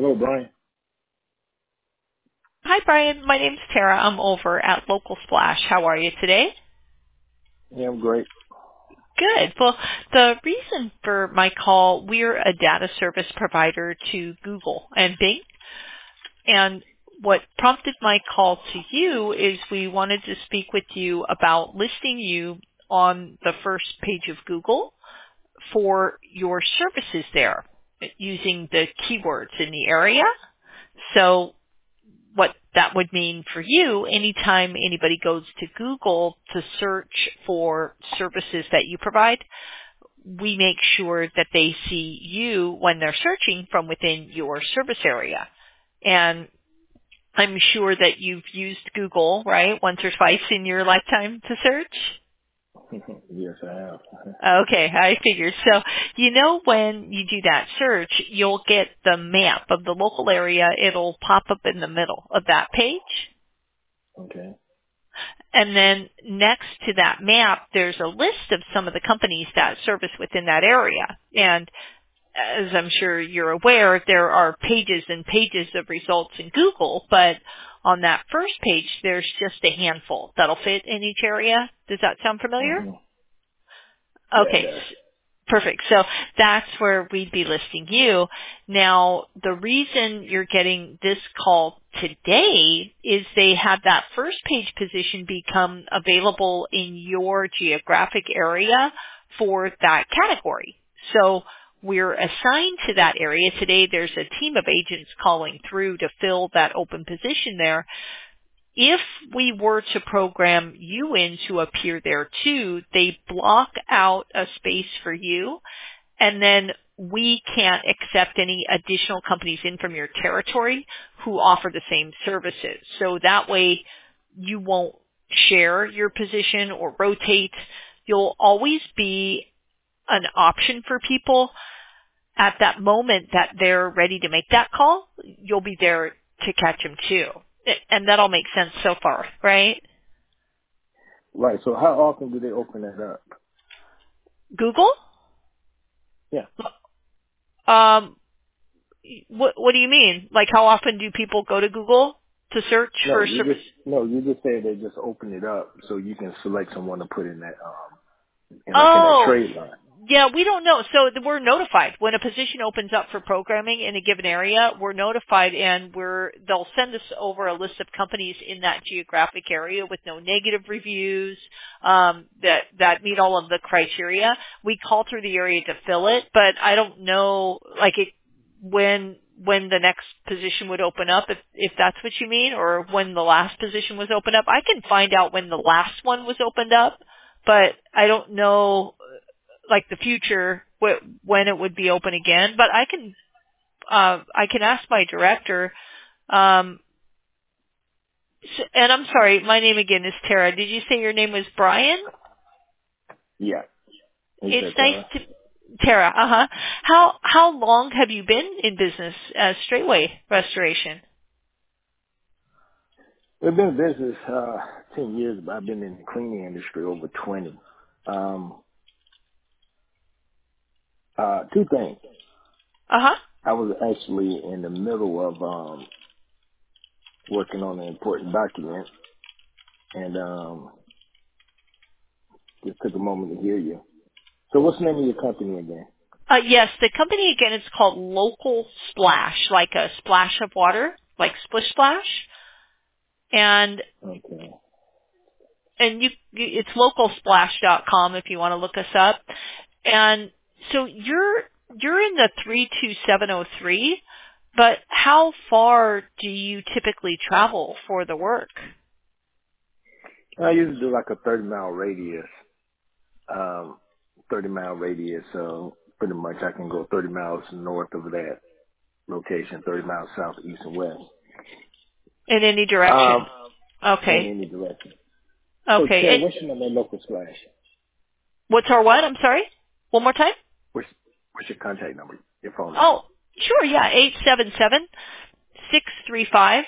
Hello, Brian. Hi, Brian. My name's Tara. I'm over at Local Splash. How are you today? Yeah, I'm great. Good. Well, the reason for my call, we're a data service provider to Google and Bing. And what prompted my call to you is we wanted to speak with you about listing you on the first page of Google for your services there using the keywords in the area. So what that would mean for you, anytime anybody goes to Google to search for services that you provide, we make sure that they see you when they're searching from within your service area. And I'm sure that you've used Google, right, once or twice in your lifetime to search? Yes, I have. Okay, I figured. So, when you do that search, you'll get the map of the local area. It'll pop up in the middle of that page. Okay. And then next to that map, there's a list of some of the companies that service within that area. And as I'm sure you're aware, there are pages and pages of results in Google, but on that first page, there's just a handful that'll fit in each area. Does that sound familiar? Mm-hmm. Yeah, it Okay, does. perfect. So that's where we'd be listing you. Now, the reason you're getting this call today is they have that first page position become available in your geographic area for that category. So we're assigned to that area. Today there's a team of agents calling through to fill that open position there. If we were to program you in to appear there too, they block out a space for you, and then we can't accept any additional companies in from your territory who offer the same services. So that way you won't share your position or rotate. You'll always be an option for people at that moment that they're ready to make that call. You'll be there to catch them too. And that all makes sense so far, right? Right. So how often do they open that up? Google? Yeah. Um, what do you mean? Like how often do people go to Google to search No, for you service? just you just said they just open it up so you can select someone to put in that in that Oh, trade line. yeah, we don't know. So we're notified when a position opens up for programming in a given area. We're notified, and they'll send us over a list of companies in that geographic area with no negative reviews that meet all of the criteria. We call through the area to fill it, but I don't know when the next position would open up, if that's what you mean, or when the last position was opened up. I can find out when the last one was opened up, but I don't know like the future when it would be open again. But I can ask my director. And I'm sorry, my name again is Tara. Did you say your name was Brian? Yeah. He It's said nice Tara. to Tara. How long have you been in business as Straightway Restoration? We've been in business 10 years, but I've been in the cleaning industry over 20. Two things. Uh huh. I was actually in the middle of working on an important document, and just took a moment to hear you. So what's the name of your company again? Yes, the company again is called Local Splash, like a splash of water, like Splish Splash, and Okay. it's localsplash.com if you want to look us up. And so you're in the 32703, but how far do you typically travel for the work? I usually do like a 30-mile radius. 30-mile radius, so pretty much I can go 30 miles north of that location, 30 miles south, east, and west. In any direction? Um, in Okay. any direction. So, Okay. Ted, And what's your number in Local Splash? what's our what? I'm sorry? One more time? What's your contact number? Your phone number? Oh, sure, yeah. 877-635-6225.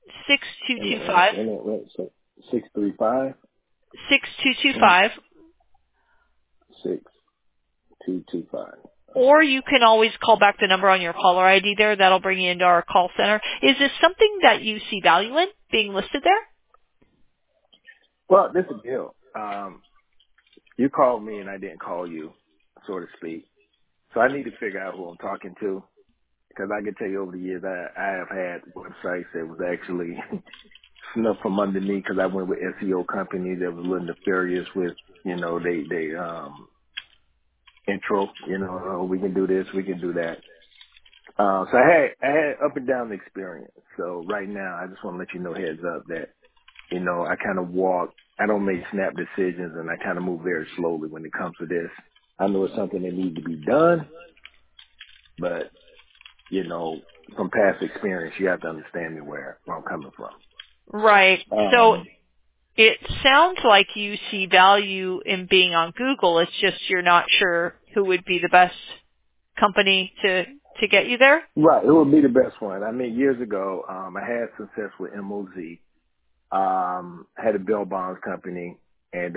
Wait. So 635 6225. 6225. Or you can always call back the number on your caller ID there. That'll bring you into our call center. Is this something that you see value in being listed there? Well, this is the deal. You called me and I didn't call you, so to speak. So I need to figure out who I'm talking to, because I can tell you over the years I have had websites that was actually snuffed from under me because I went with SEO companies that was a little nefarious with, they intro, oh, we can do this, we can do that. So I had up and down experience. So right now I just want to let you know heads up that, I kind of walk, I don't make snap decisions, and I kind of move very slowly when it comes to this. I know it's something that needs to be done, but, from past experience, you have to understand me where I'm coming from. Right. So it sounds like you see value in being on Google. It's just you're not sure who would be the best company to get you there? Right. It would be the best one. I mean, years ago, I had success with MOZ. Had a bail bonds company, and,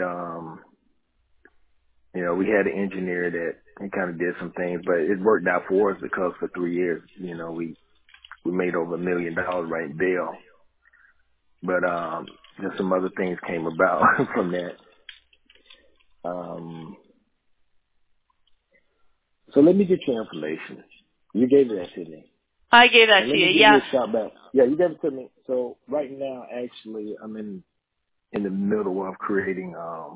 we had an engineer that he kind of did some things, but it worked out for us because for 3 years, we made over $1 million writing bail. But, just some other things came about from that. So let me get your information. You gave that to me. I gave that to you, yeah. Let me give you a shout back. Yeah, you gave it to me. So right now, actually, I'm in the middle of creating,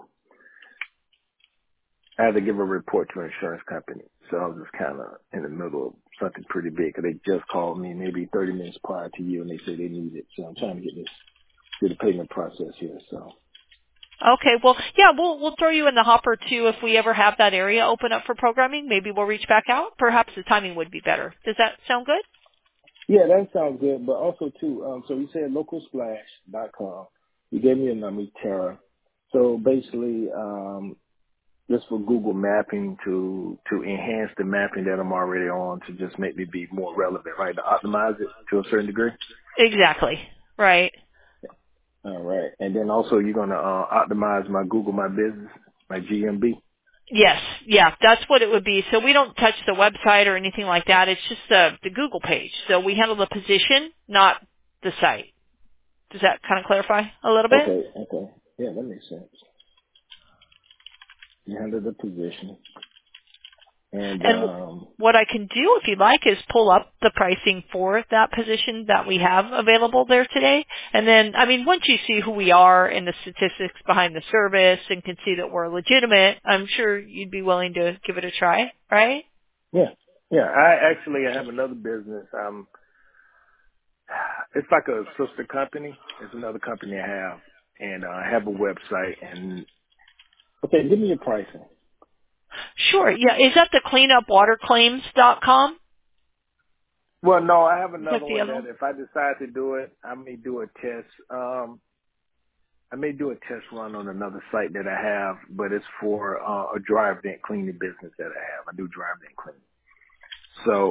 I had to give a report to an insurance company. So I was just kind of in the middle of something pretty big. Cause they just called me maybe 30 minutes prior to you, and they said they need it. So I'm trying to get the payment process here. So. Okay, well, yeah, we'll throw you in the hopper too if we ever have that area open up for programming. Maybe we'll reach back out. Perhaps the timing would be better. Does that sound good? Yeah, that sounds good. But also too, so you said localsplash.com. You gave me a number, Tara. So basically, just for Google mapping to enhance the mapping that I'm already on to just make me be more relevant, right? To optimize it to a certain degree. Exactly. Right. All right. And then also you're going to optimize my Google My Business, my GMB. Yes. Yeah, that's what it would be. So we don't touch the website or anything like that. It's just the Google page. So we handle the position, not the site. Does that kind of clarify a little bit? Okay. Yeah, that makes sense. You handle the position. And what I can do, if you'd like, is pull up the pricing for that position that we have available there today. And then, I mean, once you see who we are and the statistics behind the service and can see that we're legitimate, I'm sure you'd be willing to give it a try, right? Yeah. I have another business. It's like a sister company. It's another company I have, and I have a website. And okay, give me your pricing. Sure. Yeah. Is that the cleanupwaterclaims.com? Well, no, I have Is that another the one other that one? if I decide to do it, I may do a test. I may do a test run on another site that I have, but it's for a dry vent cleaning business that I have. I do dry vent cleaning. So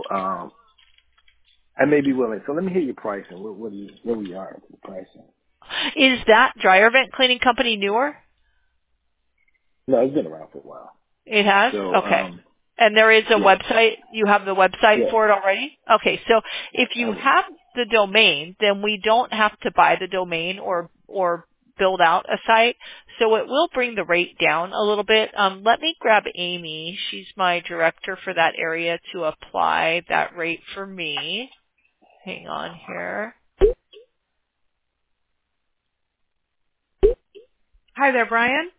I may be willing. So let me hear your pricing. Where we are with the pricing? Is that dryer vent cleaning company newer? No, it's been around for a while. It has? So Okay. And there is a yeah, website? You have the website yeah. for it already? Okay. So if you have the domain, then we don't have to buy the domain or build out a site. So it will bring the rate down a little bit. Let me grab Amy. She's my director for that area to apply that rate for me. Hang on here. Hi there, Brian.